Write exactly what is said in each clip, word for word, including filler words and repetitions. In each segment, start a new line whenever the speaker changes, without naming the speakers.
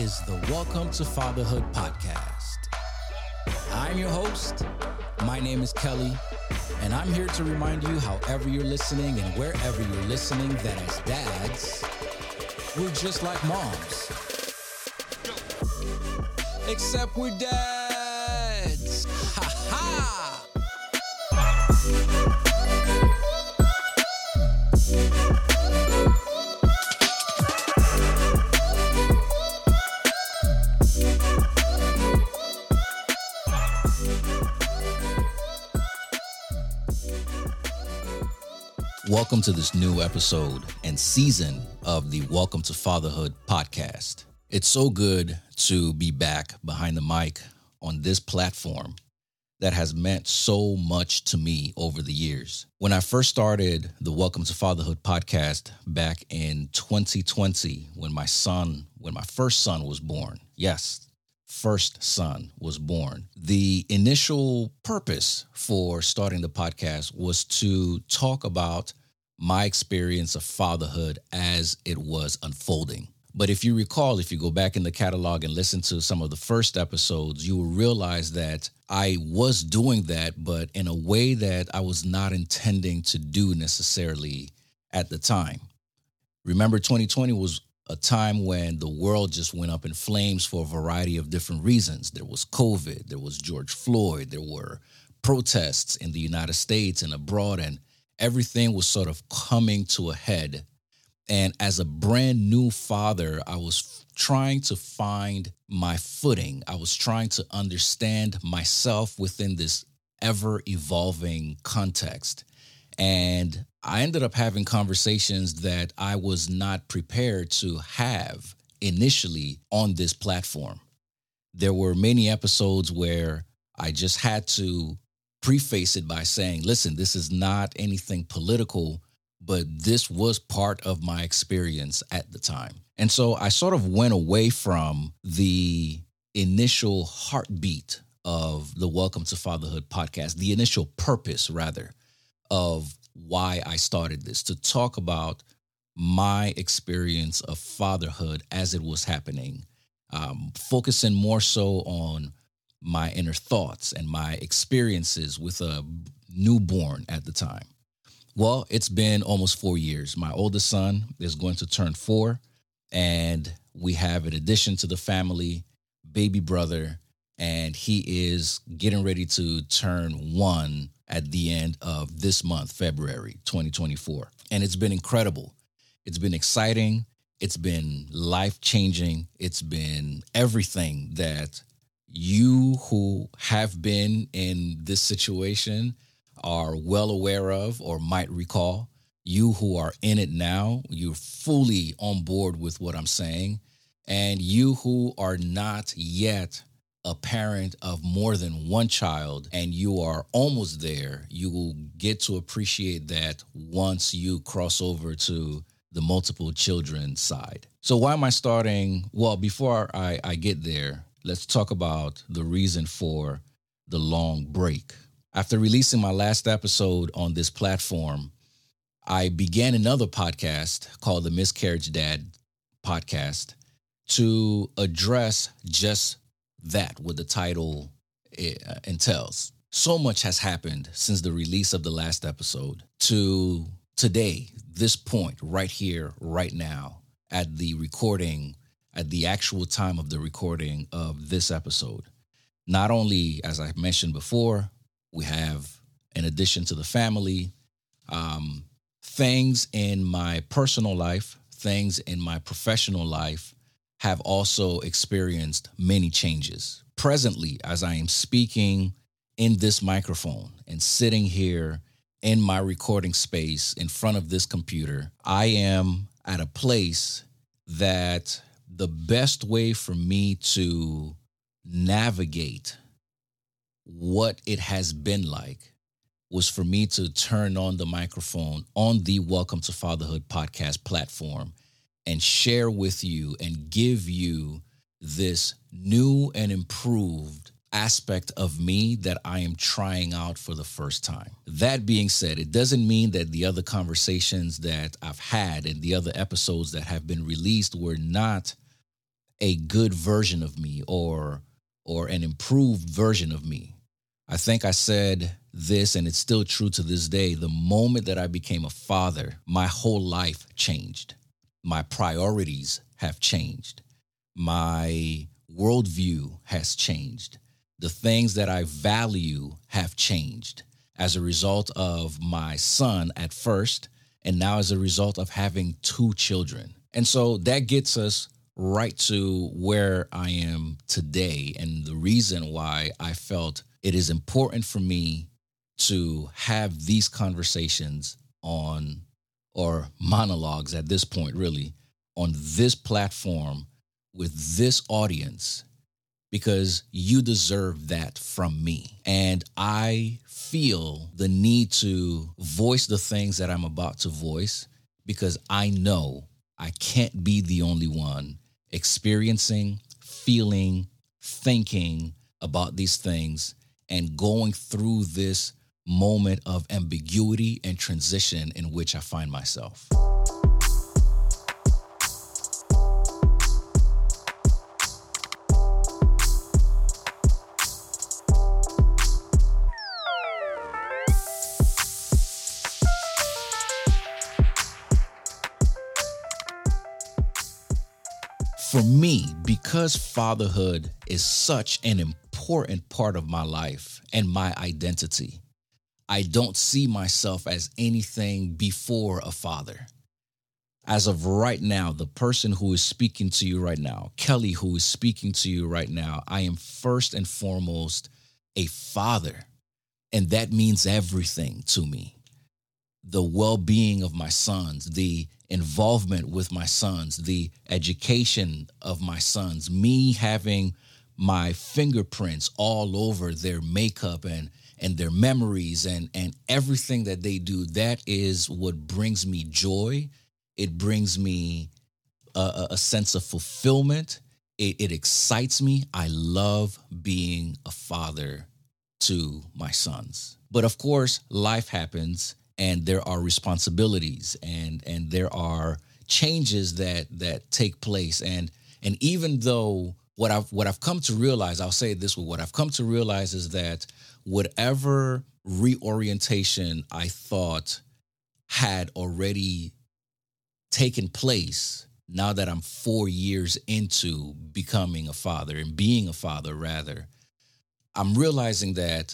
is the Welcome to Fatherhood podcast. I'm your host. My name is Kelly, and I'm here to remind you, however you're listening and wherever you're listening, that as dads, we're just like moms. Except we're dads. Ha ha! Welcome to this new episode and season of the Welcome to Fatherhood podcast. It's so good to be back behind the mic on this platform that has meant so much to me over the years. When I first started the Welcome to Fatherhood podcast back in twenty twenty, when my son, when my first son was born, yes, first son was born, the initial purpose for starting the podcast was to talk about my experience of fatherhood as it was unfolding. But if you recall, if you go back in the catalog and listen to some of the first episodes, you will realize that I was doing that, but in a way that I was not intending to do necessarily at the time. Remember, twenty twenty was a time when the world just went up in flames for a variety of different reasons. There was COVID, there was George Floyd, there were protests in the United States and abroad, and everything was sort of coming to a head. And as a brand new father, I was trying to find my footing. I was trying to understand myself within this ever-evolving context. And I ended up having conversations that I was not prepared to have initially on this platform. There were many episodes where I just had to preface it by saying, listen, this is not anything political, but this was part of my experience at the time. And so I sort of went away from the initial heartbeat of the Welcome to Fatherhood podcast, the initial purpose, rather, of why I started this, to talk about my experience of fatherhood as it was happening, um, focusing more so on my inner thoughts and my experiences with a newborn at the time. Well, it's been almost four years. My oldest son is going to turn four, and we have, in addition to the family, baby brother, and he is getting ready to turn one at the end of this month, February twenty twenty-four. And it's been incredible. It's been exciting. It's been life-changing. It's been everything that you who have been in this situation are well aware of or might recall. You who are in it now, you're fully on board with what I'm saying. And you who are not yet a parent of more than one child and you are almost there, you will get to appreciate that once you cross over to the multiple children side. So why am I starting? Well, before I, I get there, let's talk about the reason for the long break. After releasing my last episode on this platform, I began another podcast called the Miscarriage Dad podcast to address just that, what the title uh, entails. So much has happened since the release of the last episode to today, this point, right here, right now, at the recording at the actual time of the recording of this episode. Not only, as I mentioned before, we have, in addition to the family, um, things in my personal life, things in my professional life have also experienced many changes. Presently, as I am speaking in this microphone and sitting here in my recording space in front of this computer, I am at a place that the best way for me to navigate what it has been like was for me to turn on the microphone on the Welcome to Fatherhood podcast platform and share with you and give you this new and improved aspect of me that I am trying out for the first time. That being said, it doesn't mean that the other conversations that I've had and the other episodes that have been released were not a good version of me or or an improved version of me. I think I said this, and it's still true to this day. The moment that I became a father, my whole life changed. My priorities have changed. My worldview has changed. The things that I value have changed as a result of my son at first, and now as a result of having two children. And so that gets us right to where I am today, and the reason why I felt it is important for me to have these conversations on, or monologues at this point, really, on this platform with this audience, because you deserve that from me. And I feel the need to voice the things that I'm about to voice because I know I can't be the only one experiencing, feeling, thinking about these things and going through this moment of ambiguity and transition in which I find myself. For me, because fatherhood is such an important part of my life and my identity, I don't see myself as anything before a father. As of right now, the person who is speaking to you right now, Kelly, who is speaking to you right now, I am first and foremost a father, and that means everything to me. The well-being of my sons, the involvement with my sons, the education of my sons, me having my fingerprints all over their makeup and and their memories and and everything that they do, that is what brings me joy. It brings me a, a sense of fulfillment. It, it excites me. I love being a father to my sons. But of course, life happens, and there are responsibilities, and and there are changes that that take place. And and even though what I've what I've come to realize, I'll say it this way, what I've come to realize is that whatever reorientation I thought had already taken place, now that I'm four years into becoming a father and being a father rather, I'm realizing that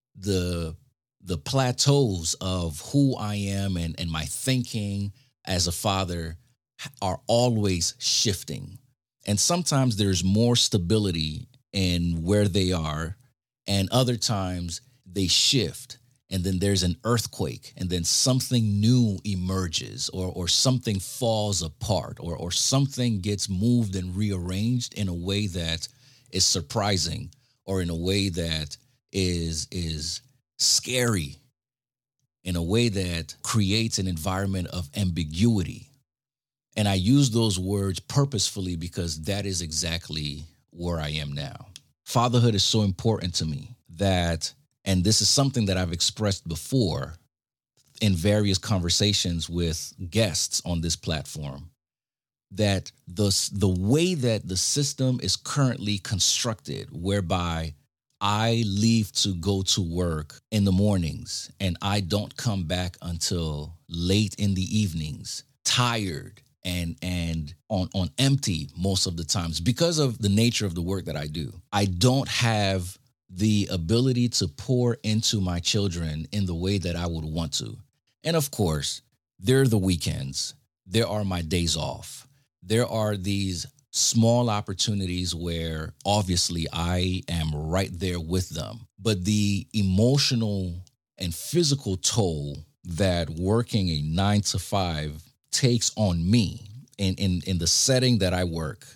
the the plateaus of who I am and, and my thinking as a father are always shifting. And sometimes there's more stability in where they are, and other times they shift. And then there's an earthquake, and then something new emerges, or or something falls apart, or or something gets moved and rearranged in a way that is surprising, or in a way that is is scary, in a way that creates an environment of ambiguity. And I use those words purposefully because that is exactly where I am now. Fatherhood is so important to me that, and this is something that I've expressed before in various conversations with guests on this platform, that the, the way that the system is currently constructed, whereby I leave to go to work in the mornings and I don't come back until late in the evenings, tired and and on, on empty most of the times because of the nature of the work that I do. I don't have the ability to pour into my children in the way that I would want to. And of course, there are the weekends. There are my days off. There are these small opportunities where obviously I am right there with them. But the emotional and physical toll that working a nine to five takes on me in, in, in the setting that I work,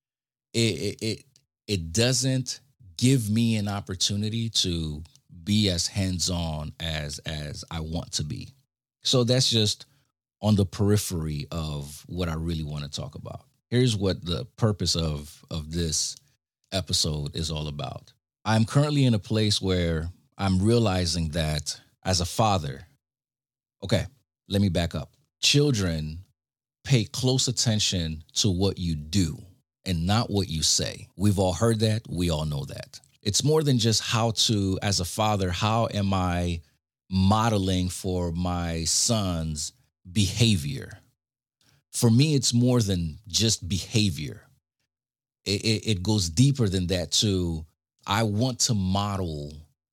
it, it, it doesn't give me an opportunity to be as hands-on as, as I want to be. So that's just on the periphery of what I really want to talk about. Here's what the purpose of, of this episode is all about. I'm currently in a place where I'm realizing that as a father, okay, let me back up. Children pay close attention to what you do and not what you say. We've all heard that. We all know that. It's more than just how to, as a father, how am I modeling for my son's behavior? For me, it's more than just behavior. It, it, it goes deeper than that too. I want to model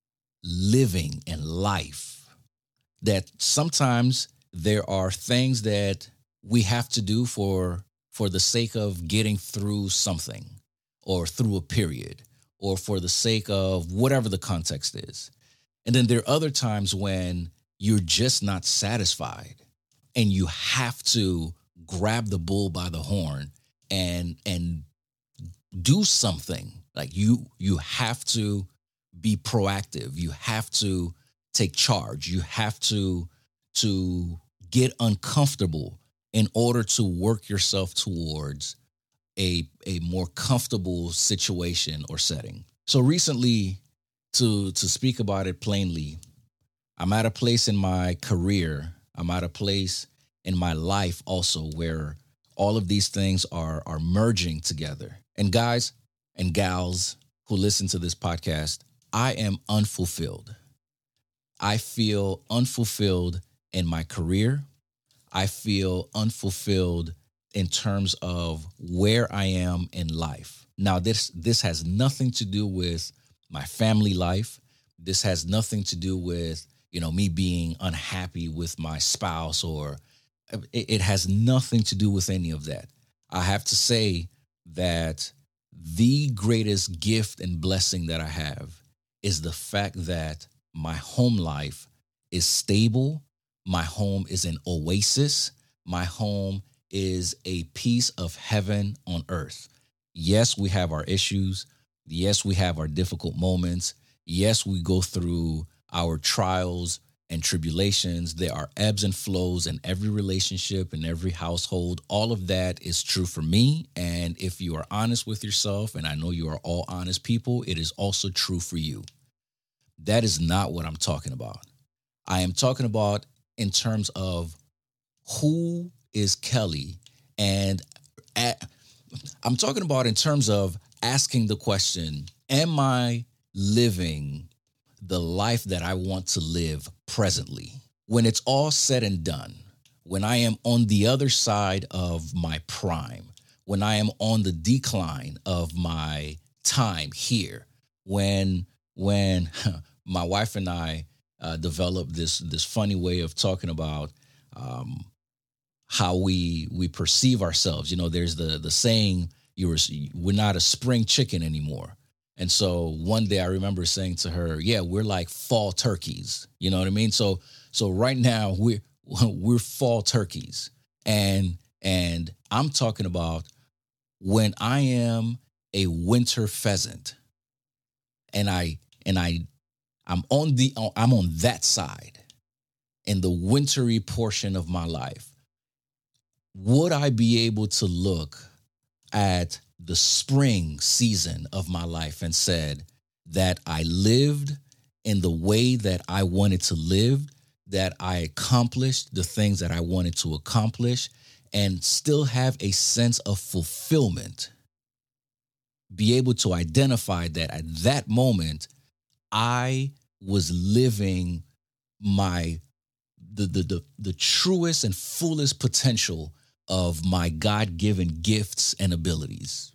living and life, that sometimes there are things that we have to do for for the sake of getting through something or through a period or for the sake of whatever the context is. And then there are other times when you're just not satisfied and you have to grab the bull by the horn and and do something. Like you you have to be proactive. You have to take charge. You have to to get uncomfortable in order to work yourself towards a a more comfortable situation or setting. So recently, to to speak about it plainly, I'm at a place in my career, I'm at a place in my life also where all of these things are are merging together. And guys and gals who listen to this podcast, I am unfulfilled. I feel unfulfilled in my career. I feel unfulfilled in terms of where I am in life. Now, this this has nothing to do with my family life. This has nothing to do with, you know, me being unhappy with my spouse, or it, it has nothing to do with any of that. I have to say that the greatest gift and blessing that I have is the fact that my home life is stable. My home is an oasis. My home is a piece of heaven on earth. Yes, we have our issues. Yes, we have our difficult moments. Yes, we go through our trials and tribulations. There are ebbs and flows in every relationship, in every household. All of that is true for me. And if you are honest with yourself, and I know you are all honest people, it is also true for you. That is not what I'm talking about. I am talking about in terms of who is Kelly, and at, I'm talking about in terms of asking the question, am I living the life that I want to live presently? When it's all said and done, when I am on the other side of my prime, when I am on the decline of my time here, when when my wife and I uh, developed this this funny way of talking about um, how we we perceive ourselves. You know, there's the the saying, "You were we're not a spring chicken anymore." And so one day I remember saying to her, "Yeah, we're like fall turkeys." You know what I mean? So so right now we're we're fall turkeys, and and I'm talking about when I am a winter pheasant, and I and I I'm on the I'm on that side in the wintry portion of my life. Would I be able to look at the spring season of my life and said that I lived in the way that I wanted to live, that I accomplished the things that I wanted to accomplish, and still have a sense of fulfillment? Be able to identify that at that moment, I was living my the the the, the truest and fullest potential of my God-given gifts and abilities.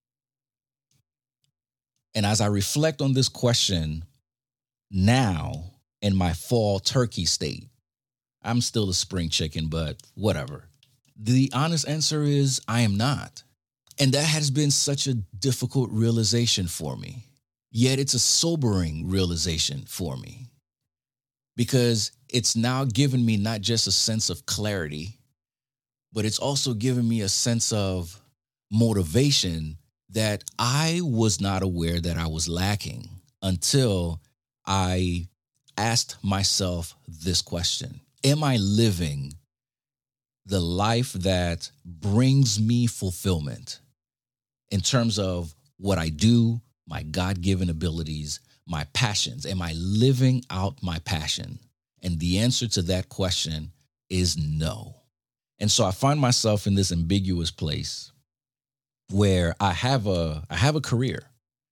And as I reflect on this question now in my fall turkey state, I'm still a spring chicken, but whatever. The honest answer is I am not. And that has been such a difficult realization for me. Yet it's a sobering realization for me, because it's now given me not just a sense of clarity, but it's also given me a sense of motivation that I was not aware that I was lacking until I asked myself this question: am I living the life that brings me fulfillment in terms of what I do, my God-given abilities, my passions? Am I living out my passion? And the answer to that question is no. And so I find myself in this ambiguous place where I have a I have a career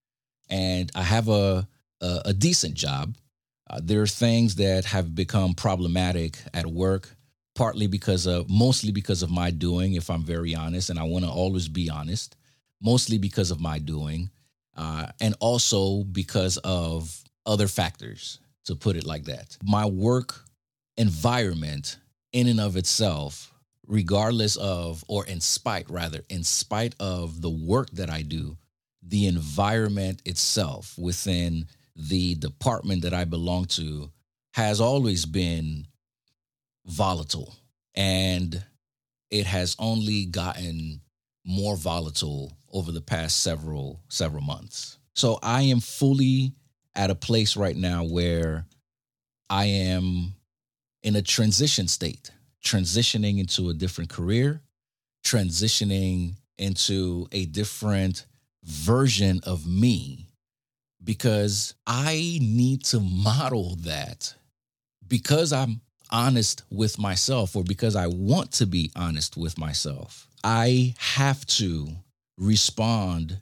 and I have a a, a decent job. Uh, there are things that have become problematic at work, partly because of mostly because of my doing, if I'm very honest, and I want to always be honest, mostly because of my doing, uh, and also because of other factors, to put it like that. My work environment in and of itself, regardless of, or in spite rather, in spite of the work that I do, the environment itself within the department that I belong to has always been volatile, and it has only gotten more volatile over the past several several months. So I am fully at a place right now where I am in a transition state, transitioning into a different career, transitioning into a different version of me, because I need to model that, because I'm honest with myself, or because I want to be honest with myself. I have to respond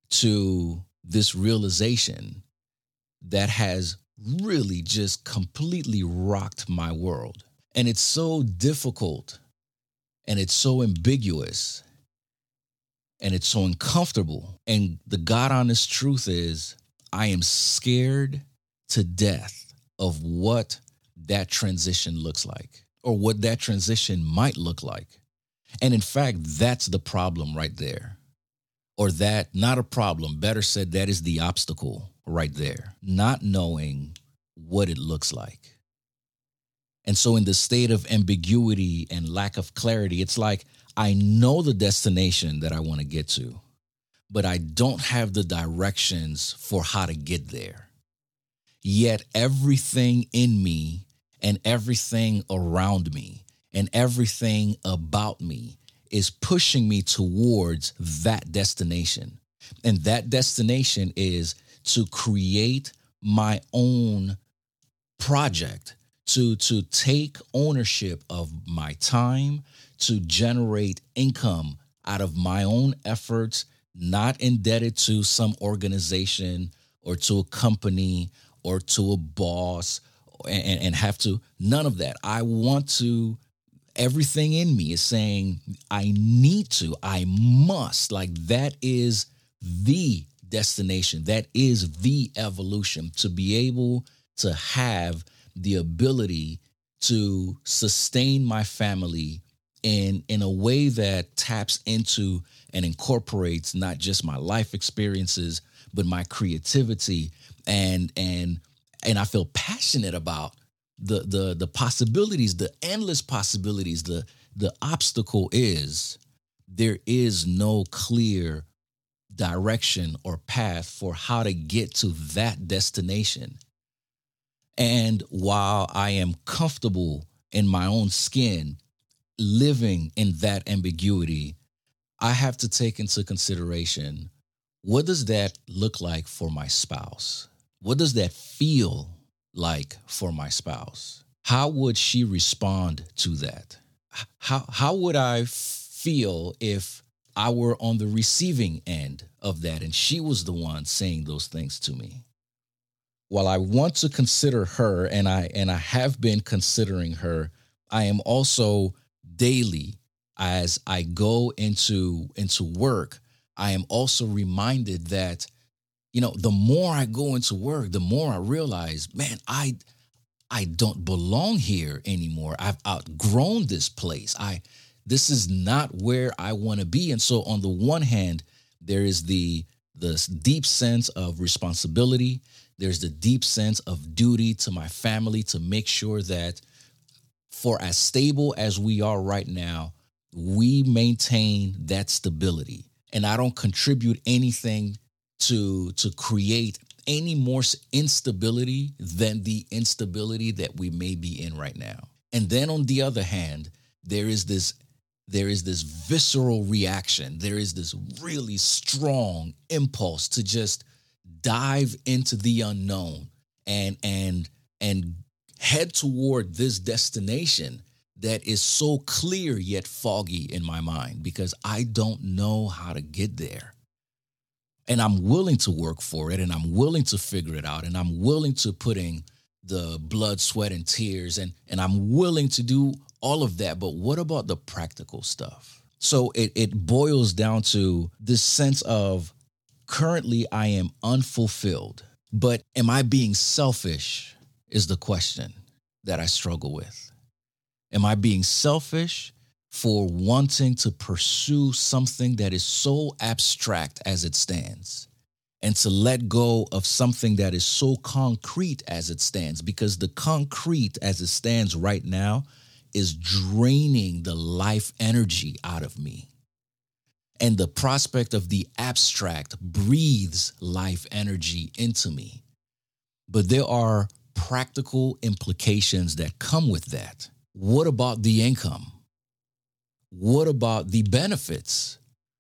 to this realization that has really just completely rocked my world. And it's so difficult, and it's so ambiguous, and it's so uncomfortable. And the God honest truth is, I am scared to death of what that transition looks like, or what that transition might look like. And in fact, that's the problem right there. Or that, not a problem, better said, that is the obstacle right there, not knowing what it looks like. And so in the state of ambiguity and lack of clarity, it's like I know the destination that I want to get to, but I don't have the directions for how to get there. Yet everything in me and everything around me and everything about me is pushing me towards that destination. And that destination is to create my own project, to, to take ownership of my time, to generate income out of my own efforts, not indebted to some organization or to a company or to a boss, and, and have to, none of that. I want to, everything in me is saying, I need to, I must, like that is the destination. That is the evolution, to be able to have the ability to sustain my family in, in a way that taps into and incorporates not just my life experiences, but my creativity. And, and, and I feel passionate about the, the, the possibilities, the endless possibilities. The, the obstacle is there is no clear direction or path for how to get to that destination. And while I am comfortable in my own skin, living in that ambiguity, I have to take into consideration, what does that look like for my spouse? What does that feel like for my spouse? How would she respond to that? How, how would I feel if I were on the receiving end of that and she was the one saying those things to me? While I want to consider her, and I and I have been considering her, I am also daily, as I go into into work, I am also reminded that, you know, the more I go into work, the more I realize, man, I I don't belong here anymore. I've outgrown this place. I this is not where I want to be. And so on the one hand, there is the the deep sense of responsibility. There's the deep sense of duty to my family to make sure that, for as stable as we are right now, we maintain that stability. And I don't contribute anything to, to create any more instability than the instability that we may be in right now. And then on the other hand, there is this there is this visceral reaction. There is this really strong impulse to just dive into the unknown and and and head toward this destination that is so clear yet foggy in my mind because I don't know how to get there. And I'm willing to work for it, and I'm willing to figure it out, and I'm willing to put in the blood, sweat, and tears, and, and I'm willing to do all of that. But what about the practical stuff? So it, it boils down to this sense of currently I am unfulfilled, but am I being selfish is the question that I struggle with. Am I being selfish for wanting to pursue something that is so abstract as it stands and to let go of something that is so concrete as it stands? Because the concrete as it stands right now is draining the life energy out of me. And the prospect of the abstract breathes life energy into me. But there are practical implications that come with that. What about the income? What about the benefits?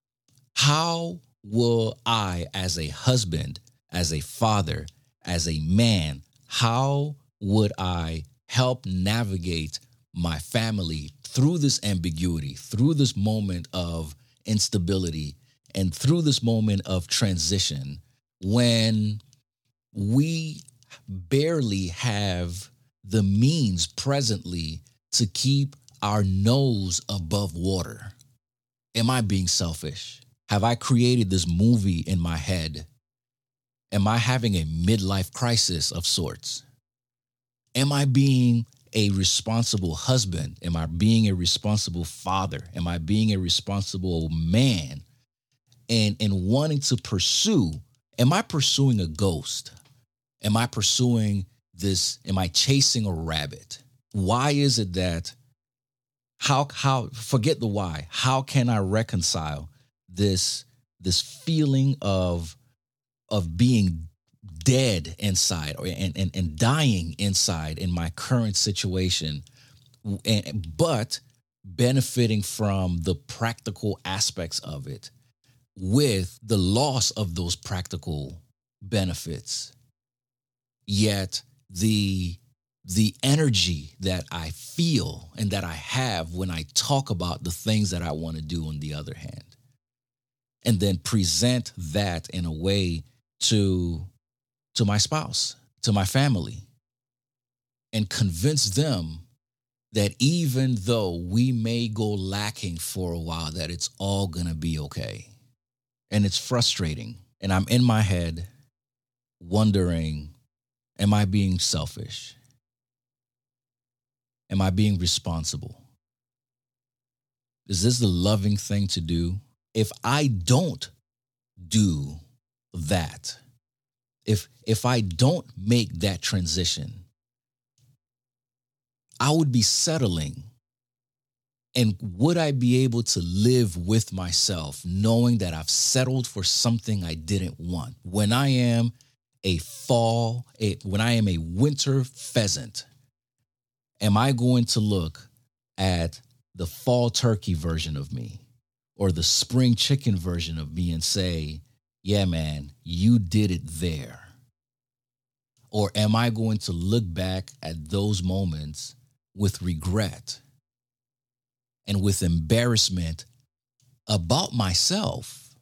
How will I, as a husband, as a father, as a man, how would I help navigate my family through this ambiguity, through this moment of instability, and through this moment of transition when we barely have the means presently to keep our nose above water? Am I being selfish? Have I created this movie in my head? Am I having a midlife crisis of sorts? Am I being a responsible husband? Am I being a responsible father? Am I being a responsible man? And in wanting to pursue, am I pursuing a ghost? Am I pursuing this? Am I chasing a rabbit? Why is it that, how, how, forget the why, how can I reconcile this, this feeling of, of being dead inside or and, and, and dying inside in my current situation, and, but benefiting from the practical aspects of it with the loss of those practical benefits? Yet the the energy that I feel and that I have when I talk about the things that I want to do on the other hand, and then present that in a way to to my spouse, to my family, and convince them that even though we may go lacking for a while, that it's all going to be okay. And it's frustrating. And I'm in my head wondering, am I being selfish? Am I being responsible? Is this the loving thing to do? If I don't do that, if if I don't make that transition, I would be settling. And would I be able to live with myself knowing that I've settled for something I didn't want? When I am a fall, a, when I am a winter pheasant, am I going to look at the fall turkey version of me or the spring chicken version of me and say, yeah, man, you did it there? Or am I going to look back at those moments with regret and with embarrassment about myself?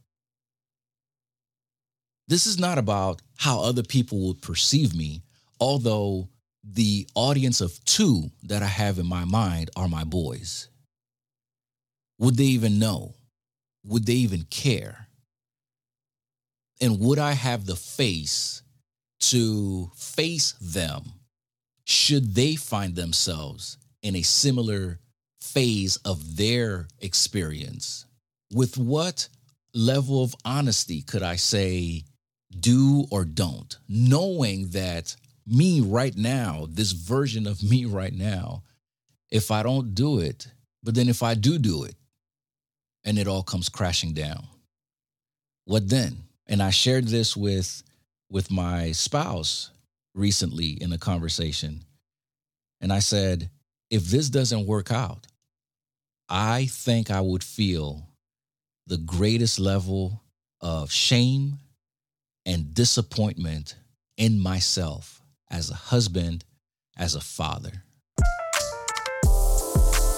This is not about how other people will perceive me, although the audience of two that I have in my mind are my boys. Would they even know? Would they even care? And would I have the face to face them should they find themselves in a similar phase of their experience? With what level of honesty could I say, do or don't, knowing that me right now, this version of me right now, if I don't do it, but then if I do do it and it all comes crashing down, what then? And I shared this with, with my spouse recently in a conversation. And I said, if this doesn't work out, I think I would feel the greatest level of shame and disappointment in myself as a husband, as a father.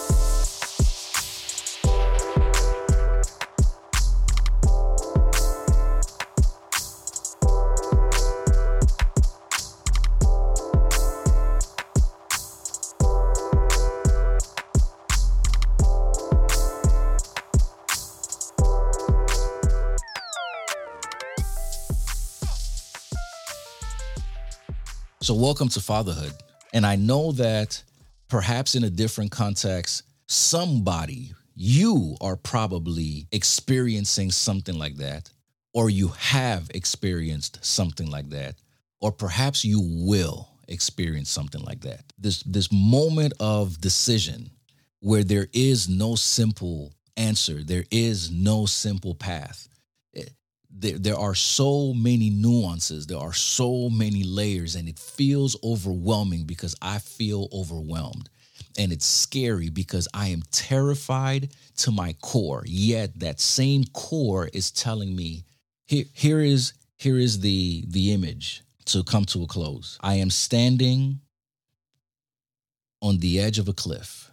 So welcome to fatherhood. And I know that perhaps in a different context, somebody, you are probably experiencing something like that, or you have experienced something like that, or perhaps you will experience something like that. This, this moment of decision where there is no simple answer, there is no simple path. There, there are so many nuances, there are so many layers, and it feels overwhelming because I feel overwhelmed. And it's scary because I am terrified to my core. Yet that same core is telling me, here, here is, here is the, the image to come to a close. I am standing on the edge of a cliff,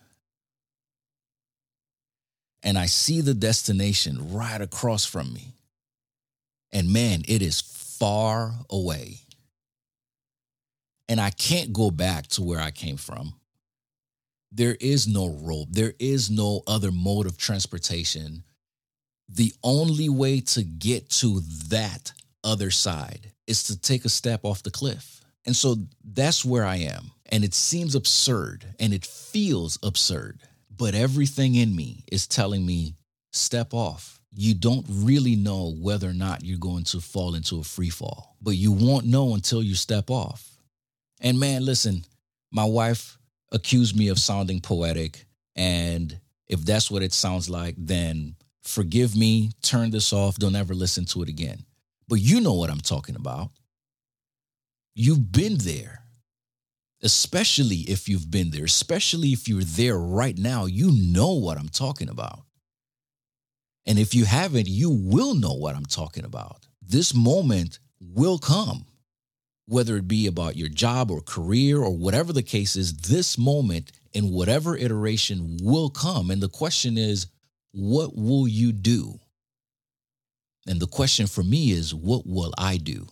and I see the destination right across from me. And man, it is far away. And I can't go back to where I came from. There is no rope. There is no other mode of transportation. The only way to get to that other side is to take a step off the cliff. And so that's where I am. And it seems absurd and it feels absurd. But everything in me is telling me, step off. You don't really know whether or not you're going to fall into a free fall, but you won't know until you step off. And man, listen, my wife accused me of sounding poetic. And if that's what it sounds like, then forgive me, turn this off, don't ever listen to it again. But you know what I'm talking about. You've been there, especially if you've been there, especially if you're there right now, you know what I'm talking about. And if you haven't, you will know what I'm talking about. This moment will come, whether it be about your job or career or whatever the case is, this moment in whatever iteration will come. And the question is, what will you do? And the question for me is, what will I do?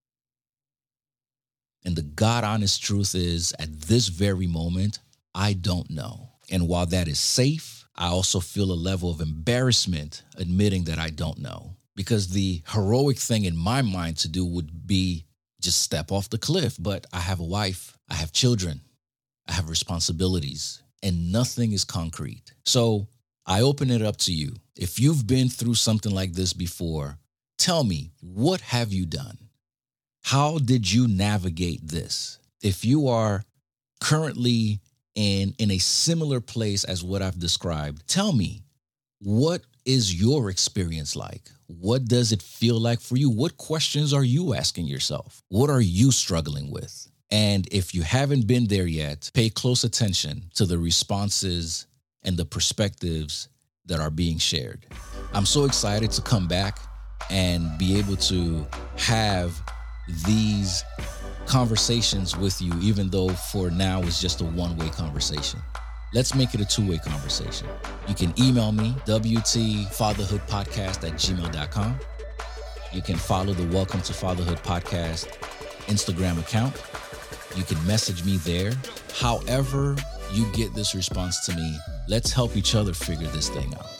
And the God honest truth is, at this very moment, I don't know. And while that is safe, I also feel a level of embarrassment admitting that I don't know, because the heroic thing in my mind to do would be just step off the cliff. But I have a wife, I have children, I have responsibilities, and nothing is concrete. So I open it up to you. If you've been through something like this before, tell me, what have you done? How did you navigate this? If you are currently in, in a similar place as what I've described, tell me, what is your experience like? What does it feel like for you? What questions are you asking yourself? What are you struggling with? And if you haven't been there yet, pay close attention to the responses and the perspectives that are being shared. I'm so excited to come back and be able to have these conversations with you, even though for now it's just a one-way conversation. Let's make it a two-way conversation. You can email me, W T fatherhood podcast at gmail dot com. You can follow the Welcome to Fatherhood podcast Instagram account. You can message me there. However you get this response to me, let's help each other figure this thing out.